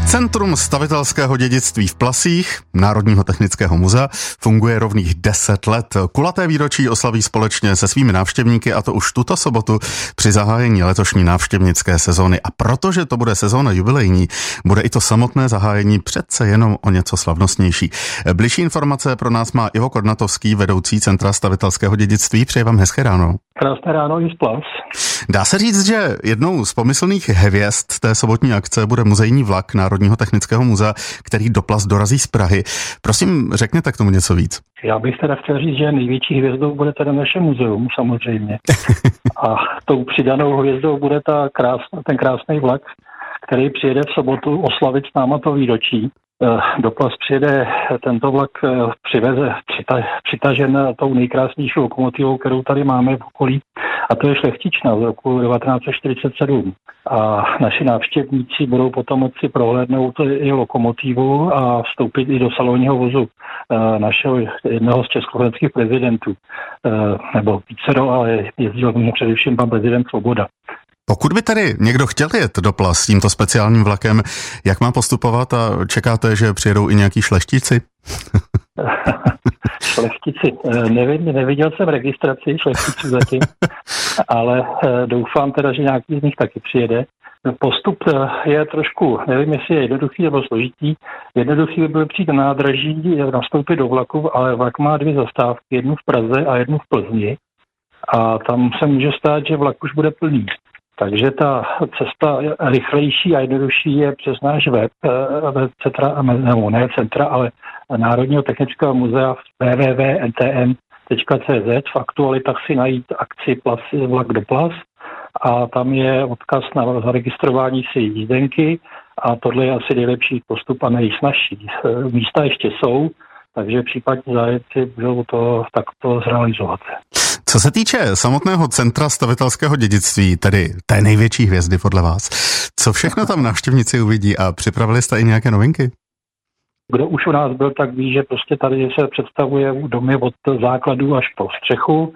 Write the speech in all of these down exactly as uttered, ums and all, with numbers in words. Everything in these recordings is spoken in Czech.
Centrum stavitelského dědictví v Plasích, Národního technického muzea, funguje rovných deset let. Kulaté výročí oslaví společně se svými návštěvníky, a to už tuto sobotu při zahájení letošní návštěvnické sezóny. A protože to bude sezóna jubilejní, bude i to samotné zahájení přece jenom o něco slavnostnější. Bližší informace pro nás má Ivo Kornatovský, vedoucí Centra stavitelského dědictví. Přeji vám hezké ráno. Krásné ráno i z Plas. Dá se říct, že jednou z pomyslných hvězd té sobotní akce bude muzejní vlak Národního technického muzea, který do Plas dorazí z Prahy. Prosím, řekněte k tomu něco víc. Já bych teda chtěl říct, že největší hvězdou bude teda naše muzeum, samozřejmě. A tou přidanou hvězdou bude ta krásná, ten krásný vlak, který přijede v sobotu oslavit s náma to výročí. Do Plas přijede tento vlak, přiveze, přita, přitažen tou nejkrásnější lokomotivou, kterou tady máme v okolí, a to je Šlechtična z roku devatenáct set čtyřicet sedm. A naši návštěvníci budou potom moci prohlédnout i lokomotivu a vstoupit i do salonního vozu našeho jednoho z československých prezidentů. Nebo vícero, ale jezdil mě především pan prezident Svoboda. Pokud by tedy někdo chtěl jet do Plas s tímto speciálním vlakem, jak má postupovat, a čekáte, že přijedou i nějaký šlechtici? Šlechtici. Nevím, neviděl jsem registraci šlechticů zatím, ale doufám teda, že nějaký z nich taky přijede. Postup je trošku, nevím, jestli je jednoduchý nebo složitý. Jednoduchý by byl přijít na nádraží, nastoupit do vlaku, ale vlak má dvě zastávky, jednu v Praze a jednu v Plzni. A tam se může stát, že vlak už bude plný. Takže ta cesta rychlejší a jednodušší je přes náš web, web centra, nebo ne centra, ale Národního technického muzea w w w tečka n t m tečka c z. V aktualitách si najít akci Plas, vlak do Plas, a tam je odkaz na zaregistrování si jízdenky, a tohle je asi nejlepší postup a nejsnažší. Místa ještě jsou, takže případně zájemci budou to takto zrealizovat. Co se týče samotného Centra stavitelského dědictví, tedy té největší hvězdy podle vás, co všechno tam návštěvníci uvidí, a připravili jste i nějaké novinky? Kdo už u nás byl, tak ví, že prostě tady se představuje domy od základů až po střechu,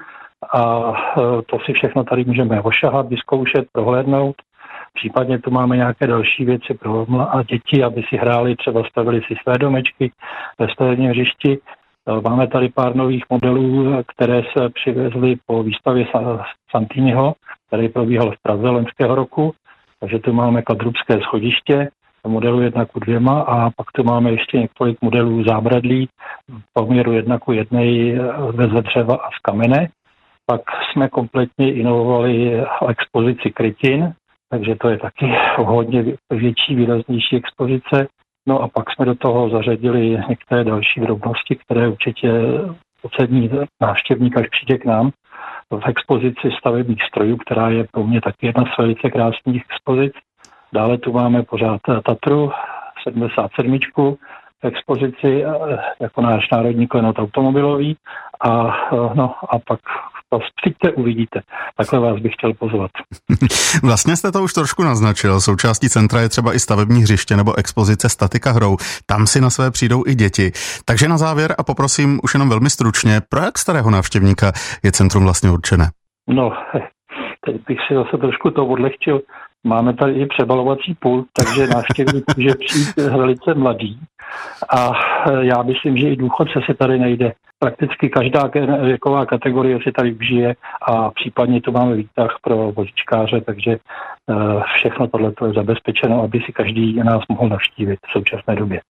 a to si všechno tady můžeme ošahat, vyzkoušet, prohlédnout. Případně tu máme nějaké další věci pro a děti, aby si hráli, třeba stavili si své domečky ve stavebním hřišti. Máme tady pár nových modelů, které se přivezly po výstavě Santiniho, který probíhal v Praze loňského roku. Takže tu máme kvadrupské schodiště, modelu jedna ku dvěma, a pak tu máme ještě několik modelů zábradlí v poměru jedna ku jednej ze dřeva a z kamene. Pak jsme kompletně inovovali expozici krytin, takže to je taky hodně větší, výraznější expozice. No a pak jsme do toho zařadili některé další drobnosti, které určitě ocení návštěvník, až přijde k nám. V expozici stavebních strojů, která je pro mě taky jedna z velice krásných expozic. Dále tu máme pořád Tatru sedmdesát sedm v expozici jako náš národní klenot automobilový. A, no, a pak přijďte, uvidíte. Takhle vás bych chtěl pozvat. Vlastně jste to už trošku naznačil. Součástí centra je třeba i stavební hřiště nebo expozice statika hrou. Tam si na své přijdou i děti. Takže na závěr, a poprosím už jenom velmi stručně, pro jak starého návštěvníka je centrum vlastně určené? No, teď bych si zase trošku to odlehčil. Máme tady i přebalovací pult, takže návštěvník může přijít velice mladý. A já myslím, že i důchodce si tady najde. Prakticky každá věková kategorie si tady užije, a případně tu máme výtah pro vozíčkáře, takže všechno tohle je zabezpečeno, aby si každý nás mohl navštívit v současné době.